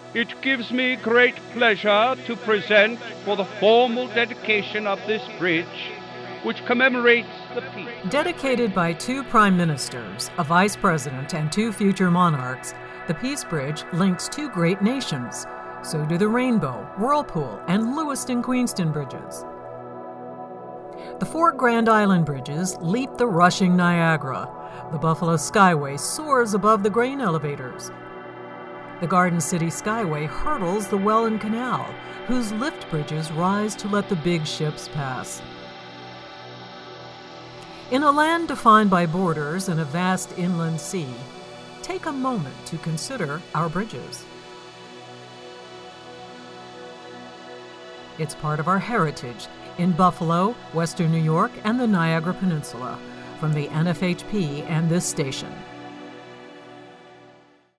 It gives me great pleasure to present for the formal dedication of this bridge, which commemorates the peace. Dedicated by 2 prime ministers, a vice president, and 2 future monarchs, the Peace Bridge links 2 great nations. So do the Rainbow, Whirlpool, and Lewiston-Queenston bridges. The 4 Grand Island bridges leap the rushing Niagara. The Buffalo Skyway soars above the grain elevators. The Garden City Skyway hurdles the Welland Canal, whose lift bridges rise to let the big ships pass. In a land defined by borders and a vast inland sea, take a moment to consider our bridges. It's part of our heritage in Buffalo, Western New York, and the Niagara Peninsula, from the NFHP and this station.